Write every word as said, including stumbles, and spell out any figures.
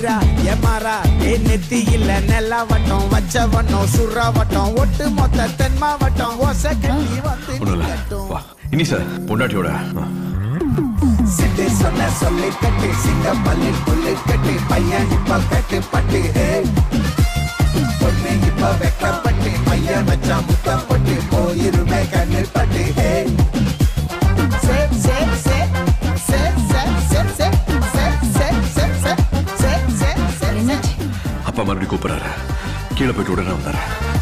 மீரா எமாரா ஏ நெத்தி இல்ல நெல்லா வட்டம் வச்ச வட்டம் சுறா வட்டம் ஒட்டு மொத்த தென் மாவட்டம் ஓசை கட்டி வந்து இனி சார் பொண்டாட்டியோட சிட்டி சொன்ன சொல்லி கட்டி சிங்க பள்ளி புள்ளி கட்டி பையன் இப்ப கட்டி பட்டி பொண்ணு இப்ப வெக்கப்பட்டு பையன் வச்சா முத்தப்பட்டு போயிருமே கண்ணு பட்டி அப்பா மறுபடியும் கூப்பிடுறாரு கீழே போயிட்டு உடனே வந்தாரு